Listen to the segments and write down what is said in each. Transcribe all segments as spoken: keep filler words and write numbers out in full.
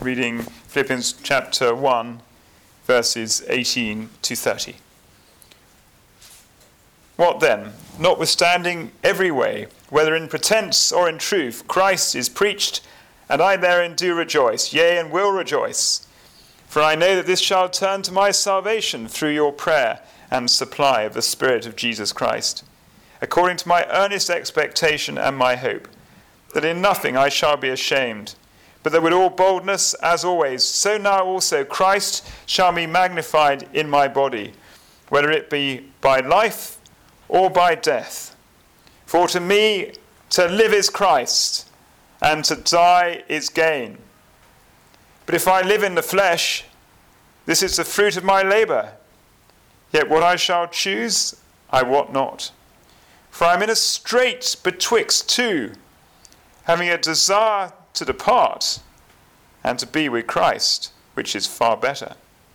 reading Philippians chapter one, verses eighteen to thirty. What then? Notwithstanding every way, whether in pretense or in truth, Christ is preached, and I therein do rejoice, yea, and will rejoice. For I know that this shall turn to my salvation through your prayer and supply of the Spirit of Jesus Christ, according to my earnest expectation and my hope, that in nothing I shall be ashamed, but that with all boldness, as always, so now also Christ shall be magnified in my body, whether it be by life or by death. For to me to live is Christ, and to die is gain. But if I live in the flesh, this is the fruit of my labour. Yet what I shall choose, I wot not. For I am in a strait betwixt two, having a desire to depart, and to be with Christ, which is far better.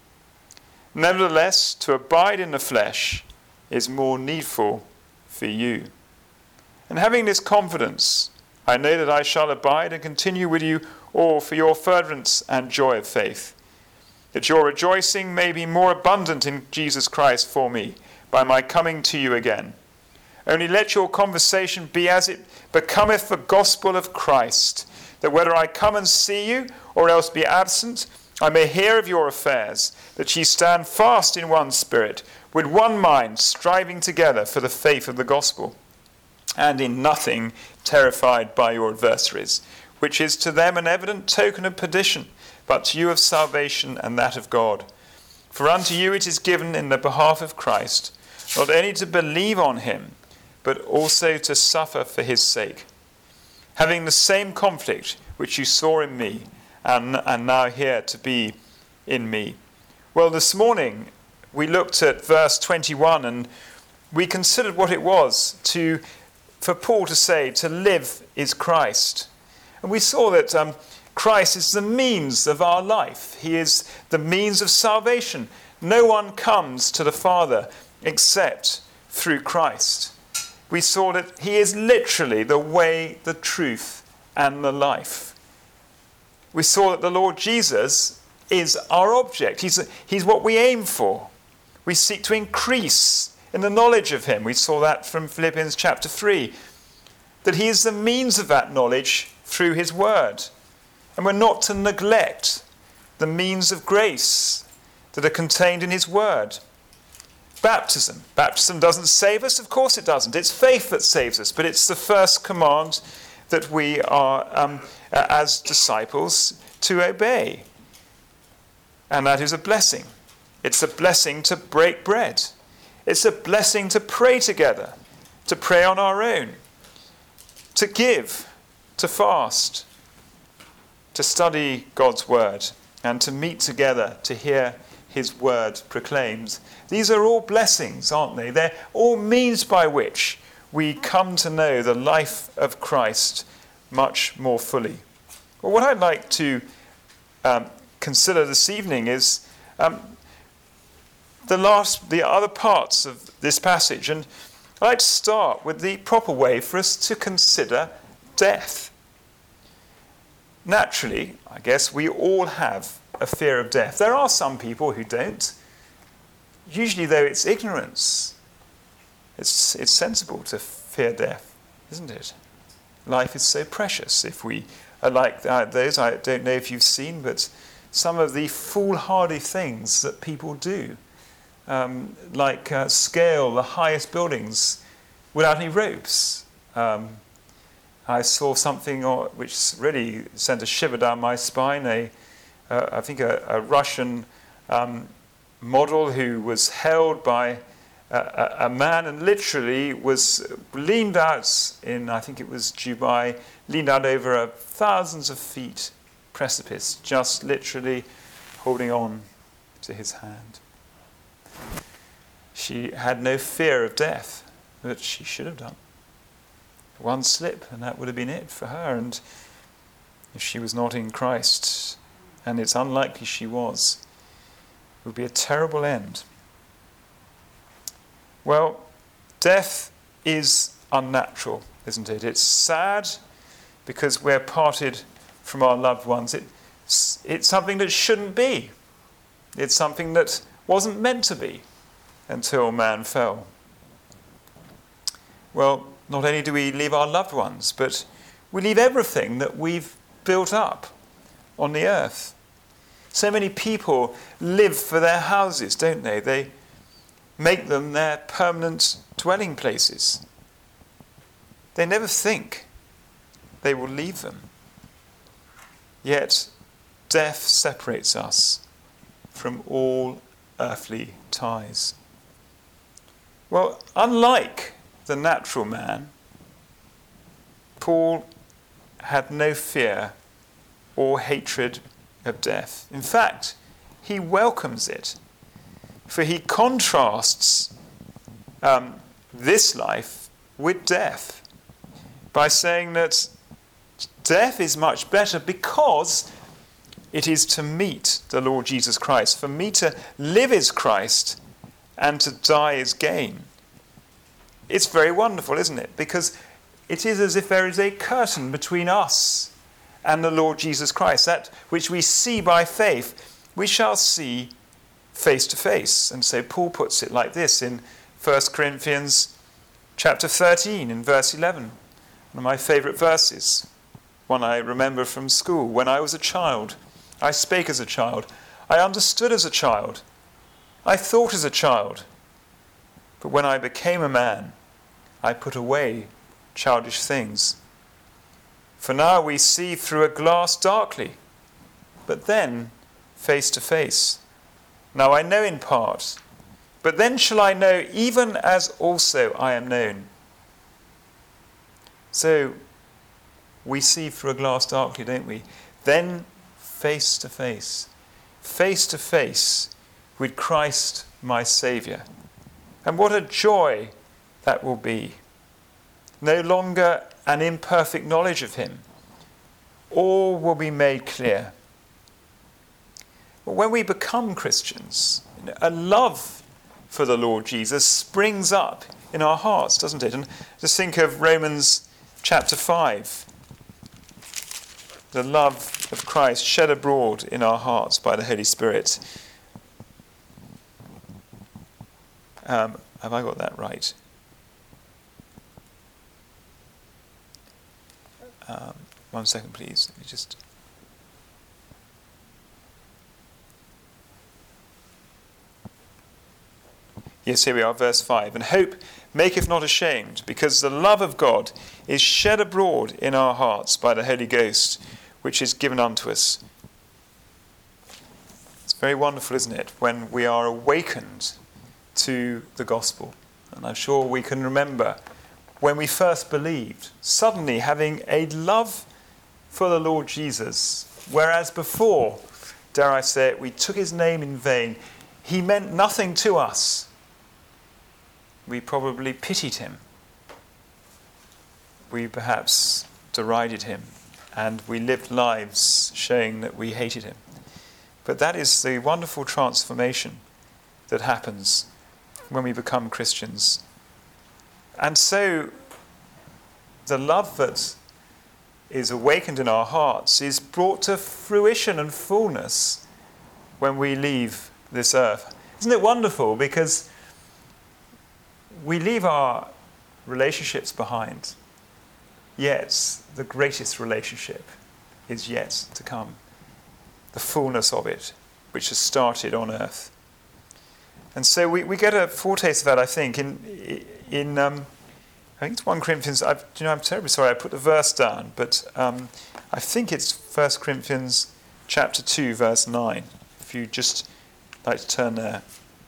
Nevertheless, to abide in the flesh is more needful for you. And having this confidence, I know that I shall abide and continue with you all for your furtherance and joy of faith, that your rejoicing may be more abundant in Jesus Christ for me, by my coming to you again. Only let your conversation be as it becometh the gospel of Christ, that whether I come and see you, or else be absent, I may hear of your affairs, that ye stand fast in one spirit, with one mind, striving together for the faith of the gospel, and in nothing terrified by your adversaries, which is to them an evident token of perdition, but to you of salvation and that of God. For unto you it is given in the behalf of Christ, not only to believe on him, but also to suffer for his sake, having the same conflict which you saw in me, and, and now hear to be in me. Well, this morning we looked at verse twenty-one, and we considered what it was to, for Paul to say, to live is Christ. And we saw that um, Christ is the means of our life. He is the means of salvation. No one comes to the Father except through Christ. We saw that he is literally the way, the truth, and the life. We saw that the Lord Jesus is our object. He's, he's what we aim for. We seek to increase in the knowledge of him. We saw that from Philippians chapter three, that he is the means of that knowledge through his word. And we're not to neglect the means of grace that are contained in his word. Baptism. Baptism doesn't save us. Of course it doesn't. It's faith that saves us, but it's the first command that we are, um, as disciples, to obey. And that is a blessing. It's a blessing to break bread. It's a blessing to pray together, to pray on our own, to give, to fast, to study God's word, and to meet together to hear his word proclaimed. These are all blessings, aren't they? They're all means by which we come to know the life of Christ much more fully. Well, what I'd like to um, consider this evening is um, the last, the other parts of this passage, and I'd like to start with the proper way for us to consider death. Naturally, I guess we all have a fear of death. There are some people who don't. Usually, though, it's ignorance. It's, it's sensible to fear death, isn't it? Life is so precious. If we are like uh, those, I don't know if you've seen, but some of the foolhardy things that people do, um, like uh, scale the highest buildings without any ropes. Um, I saw something which really sent a shiver down my spine. A, uh, I think a, a Russian um, model who was held by a, a man and literally was leaned out in, I think it was Dubai, leaned out over a thousands of feet precipice, just literally holding on to his hand. She had no fear of death, but she should have done. One slip, and that would have been it for her. And if she was not in Christ, and it's unlikely she was, it would be a terrible end. Well, death is unnatural, isn't it? It's sad because we're parted from our loved ones. It it's something that shouldn't be. It's something that wasn't meant to be until man fell. Well, not only do we leave our loved ones, but we leave everything that we've built up on the earth. So many people live for their houses, don't they? They make them their permanent dwelling places. They never think they will leave them. Yet death separates us from all earthly ties. Well, unlike the natural man, Paul had no fear or hatred of death. In fact, he welcomes it, for he contrasts um, this life with death by saying that death is much better because it is to meet the Lord Jesus Christ. For me to live is Christ and to die is gain. It's very wonderful, isn't it? Because it is as if there is a curtain between us and the Lord Jesus Christ. That which we see by faith, we shall see face to face. And so Paul puts it like this in First Corinthians chapter thirteen in verse eleven. One of my favourite verses, one I remember from school. When I was a child, I spake as a child. I understood as a child. I thought as a child. But when I became a man, I put away childish things. For now we see through a glass darkly, but then face to face. Now I know in part, but then shall I know even as also I am known. So we see through a glass darkly, don't we? Then face to face. Face to face with Christ my Saviour. And what a joy that will be. No longer an imperfect knowledge of him. All will be made clear. But when we become Christians, a love for the Lord Jesus springs up in our hearts, doesn't it? And just think of Romans chapter five. The love of Christ shed abroad in our hearts by the Holy Spirit. Um, have I got that right? Um, one second, please. Let me just. Yes, here we are, verse five. And hope maketh not ashamed, because the love of God is shed abroad in our hearts by the Holy Ghost, which is given unto us. It's very wonderful, isn't it, when we are awakened to the gospel. And I'm sure we can remember when we first believed, suddenly having a love for the Lord Jesus, whereas before, dare I say it, we took his name in vain. He meant nothing to us. We probably pitied him. We perhaps derided him, and we lived lives showing that we hated him. But that is the wonderful transformation that happens when we become Christians. And so the love that is awakened in our hearts is brought to fruition and fullness when we leave this earth. Isn't it wonderful? Because we leave our relationships behind, yet the greatest relationship is yet to come. The fullness of it, which has started on earth. And so we, we get a foretaste of that, I think, in in um, I think it's First Corinthians. I've, you know, I'm terribly sorry I put the verse down, but um, I think it's First Corinthians chapter two, verse nine. If you just like to turn there.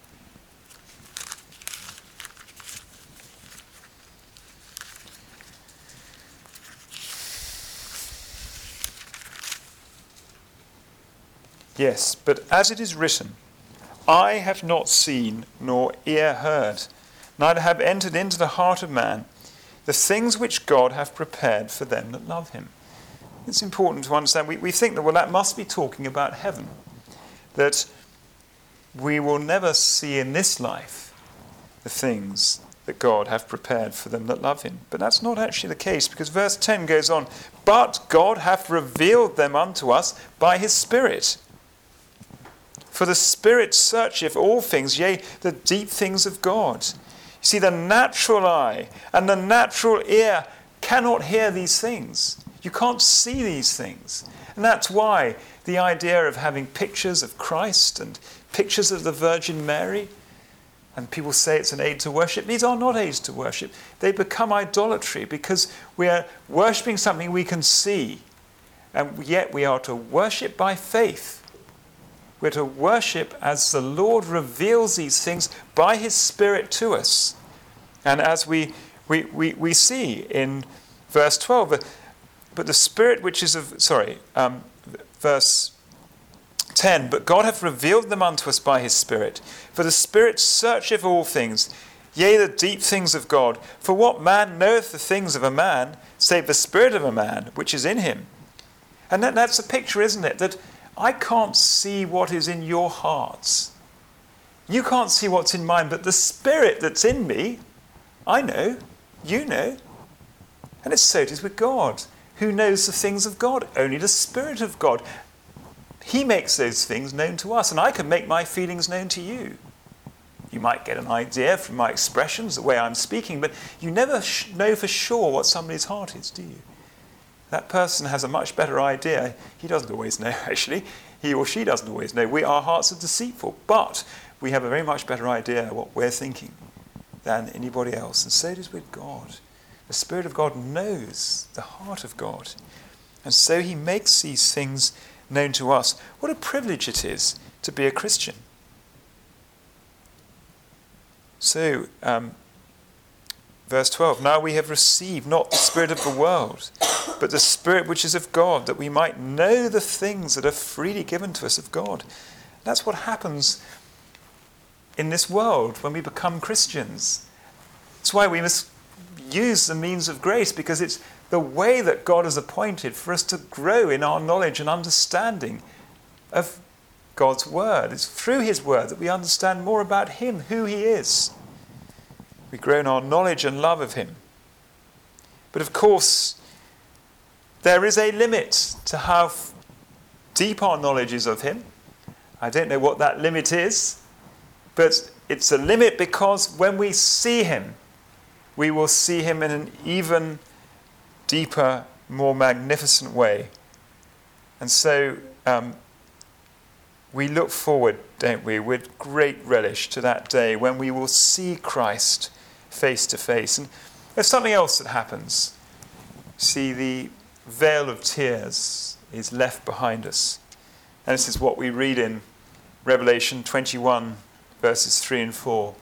Yes, but as it is written, eye have not seen, nor ear heard, neither have entered into the heart of man the things which God hath prepared for them that love him. It's important to understand. We, we think that, well, that must be talking about heaven. That we will never see in this life the things that God hath prepared for them that love him. But that's not actually the case, because verse ten goes on, but God hath revealed them unto us by his Spirit. For the Spirit searcheth all things, yea, the deep things of God. You see, the natural eye and the natural ear cannot hear these things. You can't see these things. And that's why the idea of having pictures of Christ and pictures of the Virgin Mary, and people say it's an aid to worship, these are not aids to worship. They become idolatry because we are worshipping something we can see, and yet we are to worship by faith. We're to worship as the Lord reveals these things by his Spirit to us. And as we we, we, we see in verse twelve, but the Spirit which is of, sorry, um, verse ten, but God hath revealed them unto us by his Spirit. For the Spirit searcheth all things, yea, the deep things of God. For what man knoweth the things of a man, save the spirit of a man which is in him? And that, that's a picture, isn't it? That I can't see what is in your hearts. You can't see what's in mine, but the Spirit that's in me, I know, you know. And it's so it is with God. Who knows the things of God? Only the Spirit of God. He makes those things known to us, and I can make my feelings known to you. You might get an idea from my expressions, the way I'm speaking, but you never sh- know for sure what somebody's heart is, do you? That person has a much better idea. He doesn't always know, actually. He or she doesn't always know. We, our hearts are deceitful, but we have a very much better idea of what we're thinking than anybody else. And so it is with God. The Spirit of God knows the heart of God. And so he makes these things known to us. What a privilege it is to be a Christian. So, um, verse twelve, now we have received not the spirit of the world, but the Spirit which is of God, that we might know the things that are freely given to us of God. That's what happens in this world when we become Christians. That's why we must use the means of grace, because it's the way that God has appointed for us to grow in our knowledge and understanding of God's word. It's through his word that we understand more about him, who he is. We grow in our knowledge and love of him. But of course, there is a limit to how f- deep our knowledge is of him. I don't know what that limit is, but it's a limit because when we see him, we will see him in an even deeper, more magnificent way. And so um, we look forward, don't we, with great relish to that day when we will see Christ face to face. And there's something else that happens. See, the veil of tears is left behind us. And this is what we read in Revelation twenty-one, verses three and four.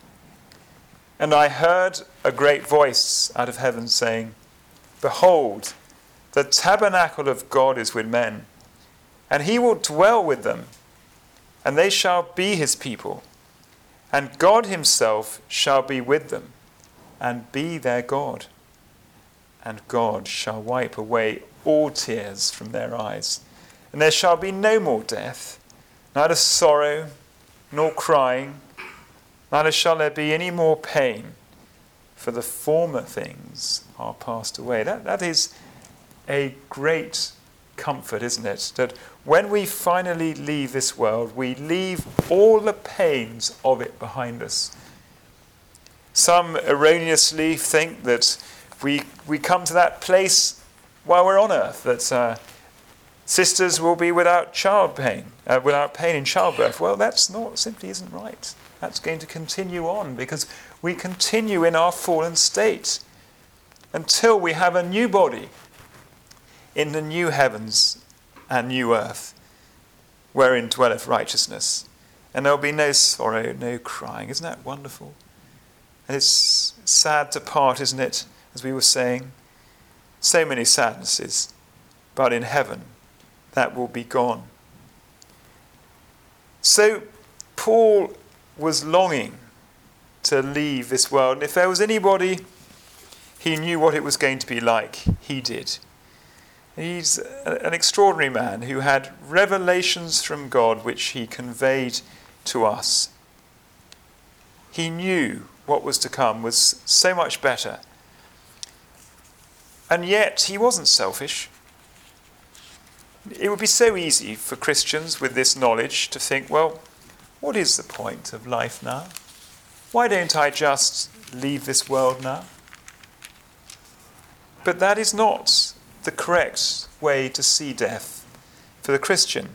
And I heard a great voice out of heaven saying, behold, the tabernacle of God is with men, and he will dwell with them, and they shall be his people, and God himself shall be with them, and be their God. And God shall wipe away all tears from their eyes, and there shall be no more death, neither sorrow, nor crying, neither shall there be any more pain, for the former things are passed away. That, that is a great comfort, isn't it? That when we finally leave this world, we leave all the pains of it behind us. Some erroneously think that we we come to that place while we're on earth, that uh, sisters will be without child pain, uh, without pain in childbirth. Well, that's not, simply isn't right. That's going to continue on because we continue in our fallen state until we have a new body in the new heavens and new earth wherein dwelleth righteousness. And there will be no sorrow, no crying. Isn't that wonderful? And it's sad to part, isn't it? As we were saying, so many sadnesses, but in heaven that will be gone. So Paul was longing to leave this world. And if there was anybody he knew what it was going to be like, he did. He's an extraordinary man who had revelations from God which he conveyed to us. He knew what was to come was so much better. And yet he wasn't selfish. It would be so easy for Christians with this knowledge to think, well, what is the point of life now? Why don't I just leave this world now? But that is not the correct way to see death for the Christian.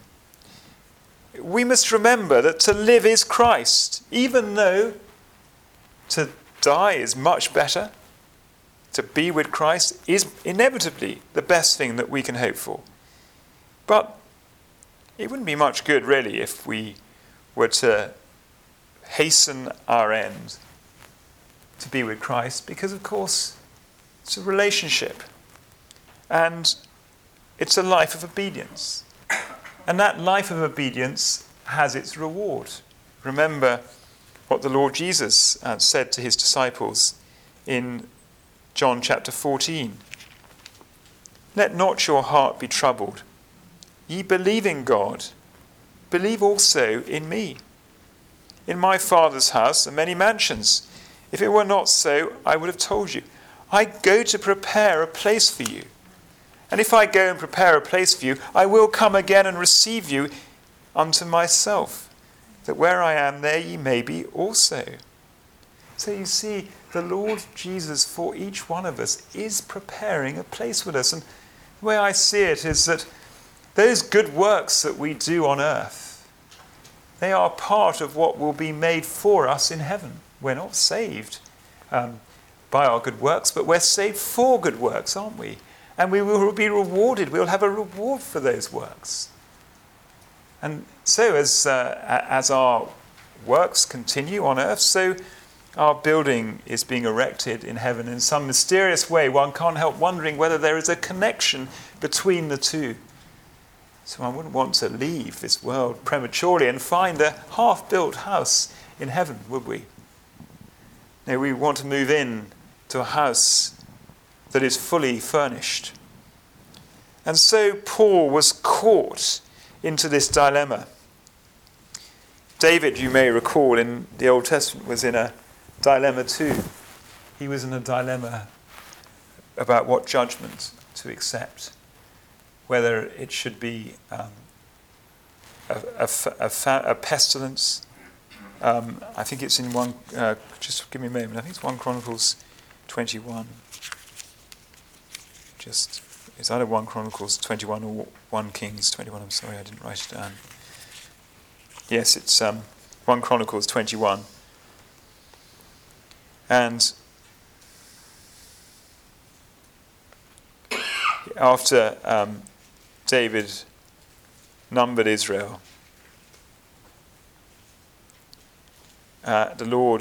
We must remember that to live is Christ, even though to die is much better. To be with Christ is inevitably the best thing that we can hope for. But it wouldn't be much good, really, if we were to hasten our end to be with Christ, because, of course, it's a relationship. And it's a life of obedience. And that life of obedience has its reward. Remember what the Lord Jesus uh, said to his disciples in John chapter fourteen. Let not your heart be troubled. Ye believe in God, believe also in me. In my Father's house are many mansions. If it were not so, I would have told you. I go to prepare a place for you. And if I go and prepare a place for you, I will come again and receive you unto myself, that where I am, there ye may be also. So you see, the Lord Jesus for each one of us is preparing a place with us. And the way I see it is that those good works that we do on earth, they are part of what will be made for us in heaven. We're not saved um, by our good works, but we're saved for good works, aren't we? And we will be rewarded. We'll have a reward for those works. And so as uh, as our works continue on earth, so our building is being erected in heaven in some mysterious way. One can't help wondering whether there is a connection between the two. So I wouldn't want to leave this world prematurely and find a half-built house in heaven, would we? No, we want to move in to a house that is fully furnished. And so Paul was caught into this dilemma. David, you may recall, in the Old Testament was in a dilemma too. He was in a dilemma about what judgment to accept, whether it should be um, a, a, a, a pestilence. Um, I think it's in one, uh, just give me a moment, I think it's First Chronicles twenty-one. Just, it's either First Chronicles twenty-one or First Kings twenty-one. I'm sorry, I didn't write it down. Yes, it's um, First Chronicles twenty-one. And after um, David numbered Israel, uh, the Lord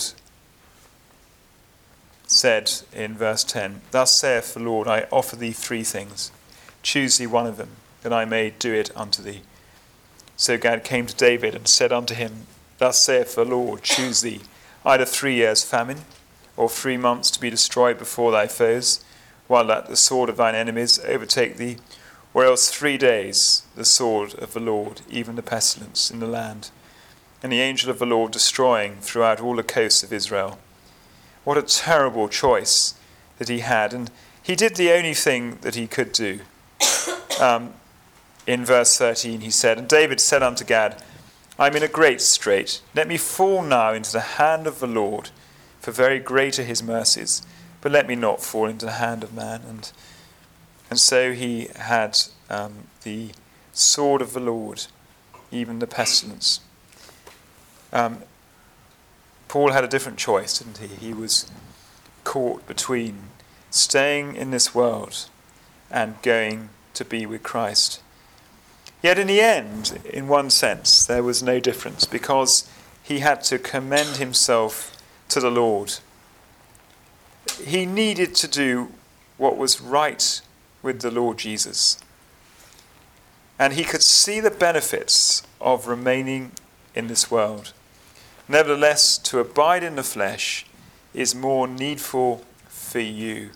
said in verse ten, Thus saith the Lord, I offer thee three things. Choose thee one of them, that I may do it unto thee. So Gad came to David and said unto him, Thus saith the Lord, choose thee either three years' famine, or three months to be destroyed before thy foes, while let the sword of thine enemies overtake thee, or else three days the sword of the Lord, even the pestilence in the land, and the angel of the Lord destroying throughout all the coasts of Israel. What a terrible choice that he had. And he did the only thing that he could do. Um, in verse thirteen he said, And David said unto Gad, I am in a great strait. Let me fall now into the hand of the Lord, for very great are his mercies. But let me not fall into the hand of man. And and so he had um, the sword of the Lord, even the pestilence. Um, Paul had a different choice, didn't he? He was caught between staying in this world and going to be with Christ. Yet in the end, in one sense, there was no difference, because he had to commend himself to the Lord. He needed to do what was right with the Lord Jesus. And he could see the benefits of remaining in this world. Nevertheless, to abide in the flesh is more needful for you.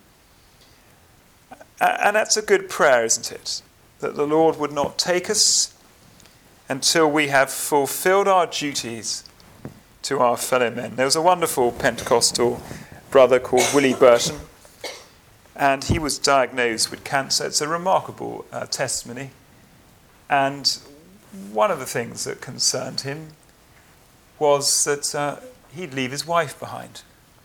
And that's a good prayer, isn't it? That the Lord would not take us until we have fulfilled our duties to our fellow men. There was a wonderful Pentecostal brother called Willie Burton, and he was diagnosed with cancer. It's a remarkable uh, testimony. And one of the things that concerned him was that uh, he'd leave his wife behind.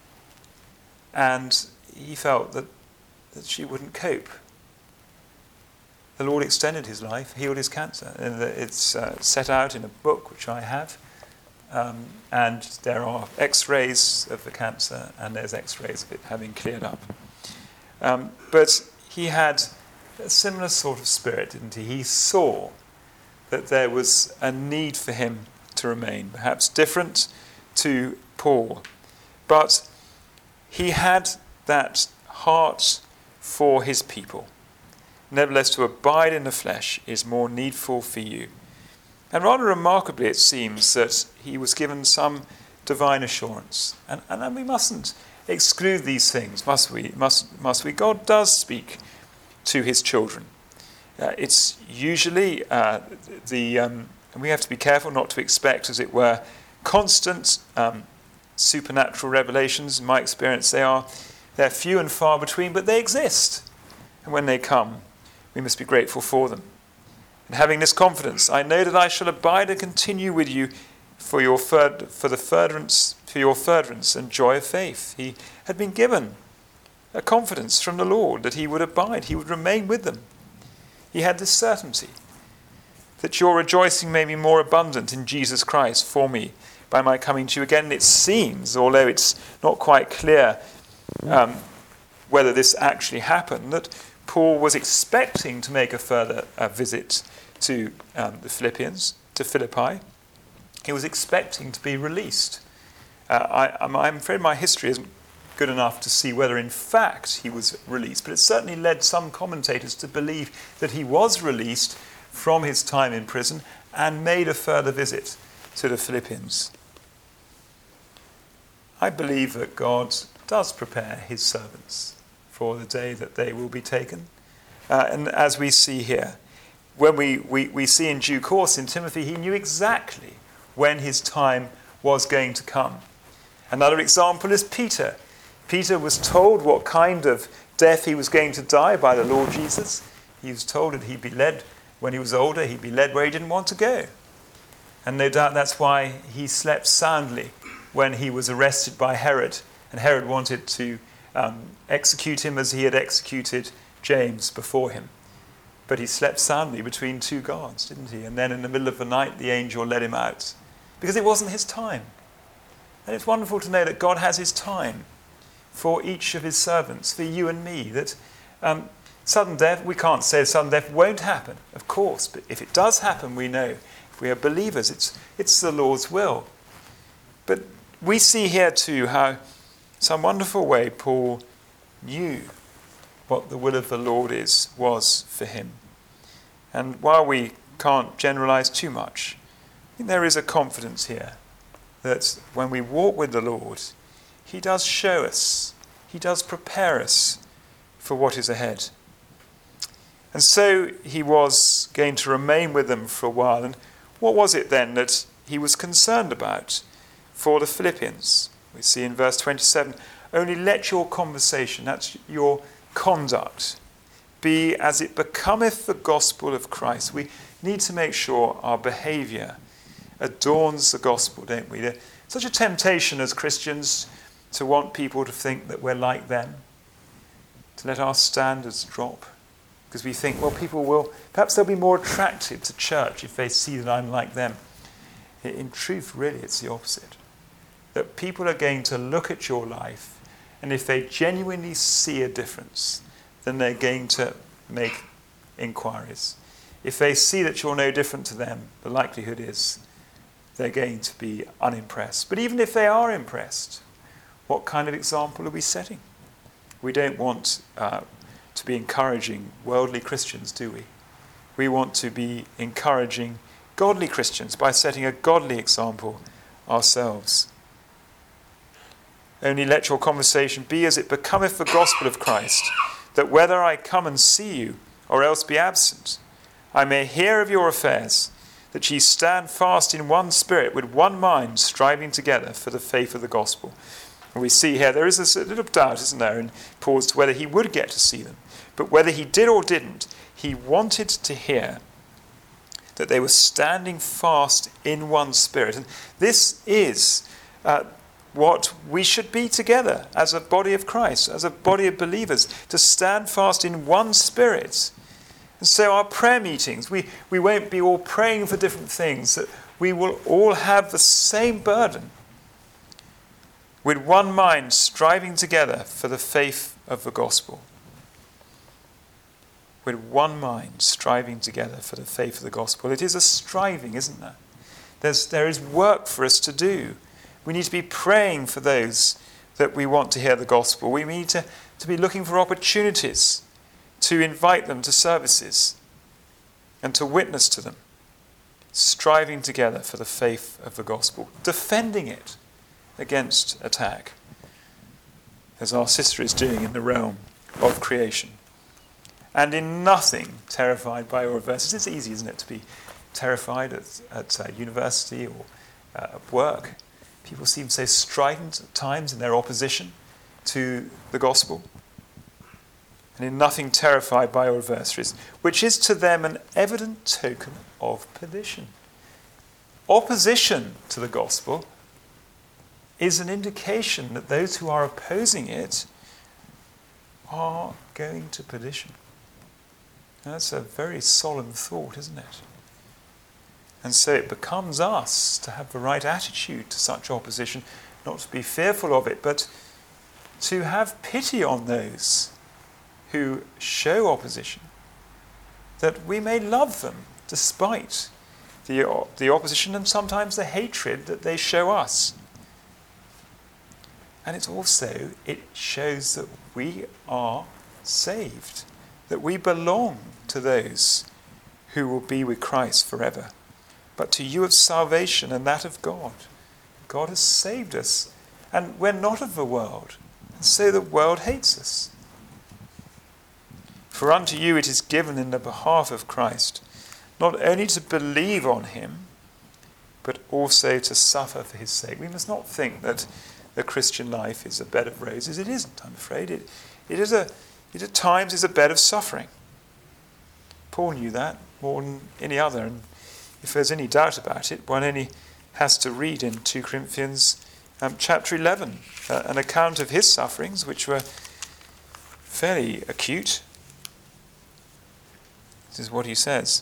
And he felt that, that she wouldn't cope. The Lord extended his life, healed his cancer. And it's uh, set out in a book which I have. Um, and there are x-rays of the cancer, and there's x-rays of it having cleared up. Um, but he had a similar sort of spirit, didn't he? He saw that there was a need for him to remain, perhaps different to Paul. But he had that heart for his people. Nevertheless, to abide in the flesh is more needful for you. And rather remarkably, it seems that he was given some divine assurance. And, and we mustn't exclude these things, must we? Must, must we? God does speak to his children. Uh, it's usually uh, the, um, and we have to be careful not to expect, as it were, constant um, supernatural revelations. In my experience, they are they're few and far between, but they exist. And when they come, we must be grateful for them. And having this confidence, I know that I shall abide and continue with you for your fur- for the furtherance, for your furtherance and joy of faith. He had been given a confidence from the Lord that he would abide, he would remain with them. He had this certainty that your rejoicing may be more abundant in Jesus Christ for me by my coming to you again. It seems, although it's not quite clear um, whether this actually happened, that Paul was expecting to make a further uh, visit to um, the Philippians, to Philippi. He was expecting to be released. Uh, I, I'm, I'm afraid my history isn't good enough to see whether in fact he was released, but it certainly led some commentators to believe that he was released from his time in prison and made a further visit to the Philippians. I believe that God does prepare his servants for the day that they will be taken. Uh, and as we see here, when we, we, we see in due course in Timothy, he knew exactly when his time was going to come. Another example is Peter. Peter was told what kind of death he was going to die by the Lord Jesus. He was told that he'd be led, when he was older, he'd be led where he didn't want to go. And no doubt that's why he slept soundly when he was arrested by Herod. And Herod wanted to um, execute him as he had executed James before him. But he slept soundly between two guards, didn't he? And then in the middle of the night, the angel led him out. Because it wasn't his time. And it's wonderful to know that God has his time for each of his servants, for you and me, that um, sudden death, we can't say sudden death won't happen, of course, but if it does happen, we know, if we are believers, it's, it's the Lord's will. But we see here too how, some wonderful way, Paul knew what the will of the Lord is, was for him. And while we can't generalize too much, I think there is a confidence here that when we walk with the Lord, he does show us, he does prepare us for what is ahead. And so he was going to remain with them for a while. And what was it then that he was concerned about for the Philippians? We see in verse twenty-seven, only let your conversation, that's your conduct, be as it becometh the gospel of Christ. We need to make sure our behaviour adorns the gospel, don't we? There's such a temptation as Christians to want people to think that we're like them, to let our standards drop, because we think, well, people will, perhaps they'll be more attracted to church if they see that I'm like them. In truth, really, it's the opposite. That people are going to look at your life, and if they genuinely see a difference, then they're going to make inquiries. If they see that you're no different to them, the likelihood is they're going to be unimpressed. But even if they are impressed, what kind of example are we setting? We don't want uh, to be encouraging worldly Christians, do we? We want to be encouraging godly Christians by setting a godly example ourselves. Only let your conversation be as it becometh the gospel of Christ, that whether I come and see you or else be absent, I may hear of your affairs, that ye stand fast in one spirit, with one mind, striving together for the faith of the gospel. And we see here there is this little doubt, isn't there, in Paul as to whether he would get to see them. But whether he did or didn't, he wanted to hear that they were standing fast in one spirit. And this is uh, what we should be together as a body of Christ, as a body of believers, to stand fast in one spirit. And so our prayer meetings, we, we won't be all praying for different things, that we will all have the same burden, with one mind striving together for the faith of the gospel. With one mind striving together for the faith of the gospel. It is a striving, isn't there? There's, there is work for us to do. We need to be praying for those that we want to hear the gospel. We need to, to be looking for opportunities to invite them to services and to witness to them, striving together for the faith of the gospel, defending it against attack, as our sister is doing in the realm of creation. And in nothing terrified by your adversities. It's easy, isn't it, to be terrified at, at uh, university or uh, at work. People seem so strident at times in their opposition to the gospel. And in nothing terrified by your adversaries, which is to them an evident token of perdition. Opposition to the gospel is an indication that those who are opposing it are going to perdition. That's a very solemn thought, isn't it? And so it becomes us to have the right attitude to such opposition, not to be fearful of it, but to have pity on those who show opposition, that we may love them despite the, the opposition and sometimes the hatred that they show us. And it's also, it shows that we are saved, that we belong to those who will be with Christ forever. But to you of salvation and that of God. God has saved us, and we're not of the world, and so the world hates us. For unto you it is given in the behalf of Christ, not only to believe on him, but also to suffer for his sake. We must not think that the Christian life is a bed of roses. It isn't, I'm afraid. It, it is a It at times is a bed of suffering. Paul knew that more than any other, and if there's any doubt about it, one only has to read in Second Corinthians um, chapter eleven, uh, an account of his sufferings, which were fairly acute. This is what he says.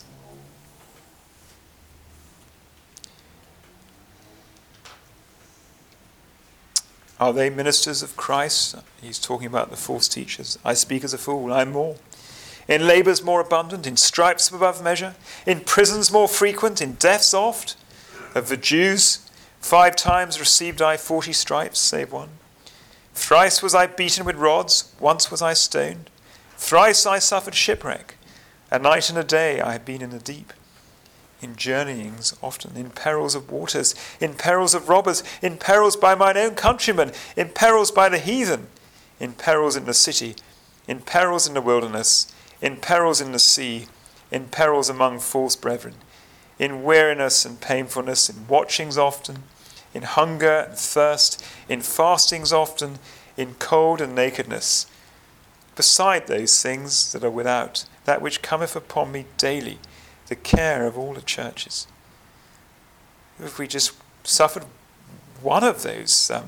Are they ministers of Christ? He's talking about the false teachers. I speak as a fool, I am more. In labours more abundant, in stripes above measure, in prisons more frequent, in deaths oft. Of the Jews, five times received I forty stripes, save one. Thrice was I beaten with rods, once was I stoned. Thrice I suffered shipwreck. A night and a day I have been in the deep. In journeyings often, in perils of waters, in perils of robbers, in perils by mine own countrymen, in perils by the heathen, in perils in the city, in perils in the wilderness, in perils in the sea, in perils among false brethren, in weariness and painfulness, in watchings often, in hunger and thirst, in fastings often, in cold and nakedness, beside those things that are without, that which cometh upon me daily, the care of all the churches. If we just suffered one of those, um,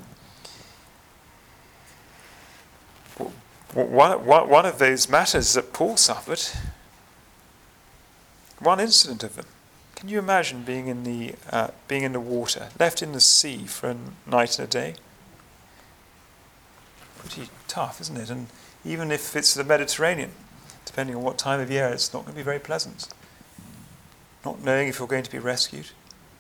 one, one, one of those matters that Paul suffered, one incident of them. Can you imagine being in the uh, being in the water, left in the sea for a night and a day? Pretty tough, isn't it? And even if it's the Mediterranean, depending on what time of year, it's not going to be very pleasant. Not knowing if you're going to be rescued.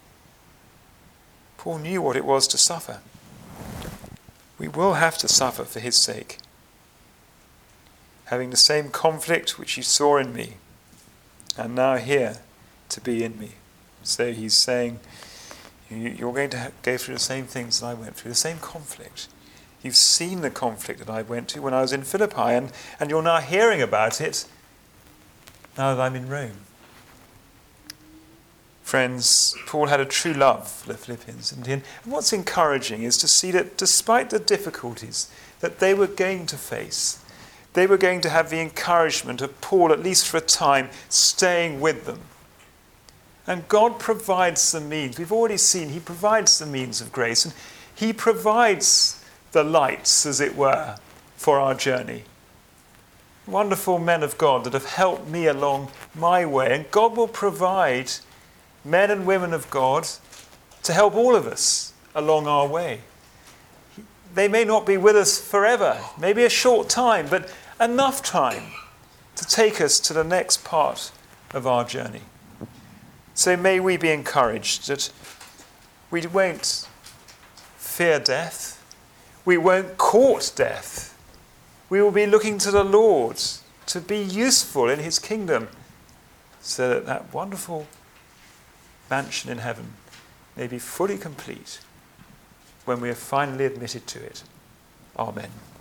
Paul knew what it was to suffer. We will have to suffer for his sake. Having the same conflict which you saw in me, and now here to be in me. So he's saying, you're going to go through the same things that I went through, the same conflict. You've seen the conflict that I went to when I was in Philippi, and, and you're now hearing about it now that I'm in Rome. Friends, Paul had a true love for the Philippians. And what's encouraging is to see that despite the difficulties that they were going to face, they were going to have the encouragement of Paul, at least for a time, staying with them. And God provides the means. We've already seen he provides the means of grace, and he provides the lights, as it were, for our journey. Wonderful men of God that have helped me along my way. And God will provide men and women of God to help all of us along our way. They may not be with us forever, maybe a short time, but enough time to take us to the next part of our journey. So may we be encouraged that we won't fear death. We won't court death. We will be looking to the Lord to be useful in his kingdom, so that that wonderful mansion in heaven may be fully complete when we are finally admitted to it. Amen.